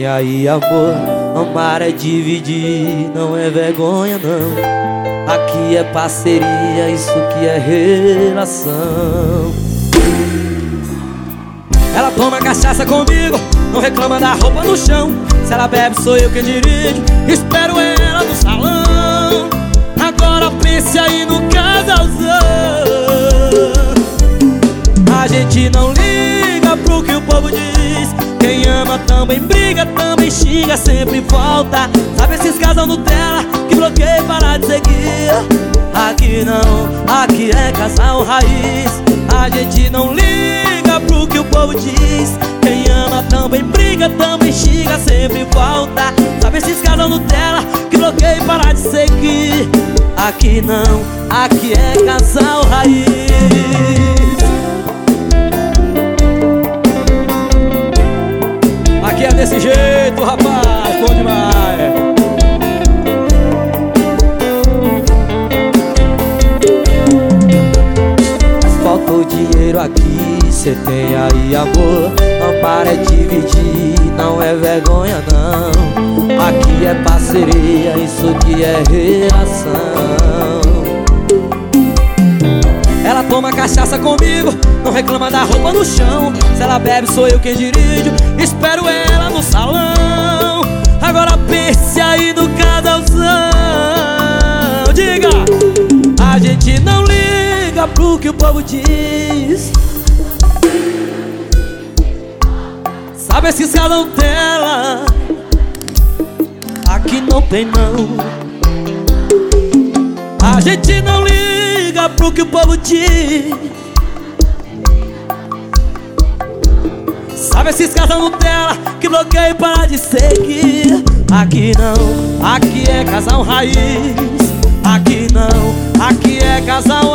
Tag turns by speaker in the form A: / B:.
A: tem aí amor. Amar é dividir, não é vergonha não. Aqui é parceria, isso que é relação. Ela toma cachaça comigo, não reclama da roupa no chão. Se ela bebe sou eu quem dirijo, espero ela no salão. Agora pense aí no casalzão. A gente não liga pro que o povo diz. Quem ama também briga, também xinga, sempre volta. Sabe esses casal Nutella que bloqueia e para de seguir? Aqui não, aqui é casal raiz. A gente não liga pro que o povo diz. Quem ama também briga, também xinga, sempre volta. Sabe esses casal Nutella que bloqueia e para de seguir? Aqui não, aqui é casal raiz. Aqui é desse jeito, rapaz, bom demais. Faltou dinheiro aqui, cê tem aí amor. Amar é dividir, não é vergonha não. Aqui é parceria, isso que é relação. Ela toma cachaça comigo, não reclama da roupa no chão. Se ela bebe sou eu quem dirijo, espero ela no salão. Agora pense aí no casalzão. Diga! A gente não liga pro que o povo diz. Sabe esses casal dela? Aqui não tem não. A gente não liga pro que o povo diz. Sabe esses casal Nutella que bloqueia e para de seguir? Aqui não, aqui é casal raiz. Aqui não, aqui é casal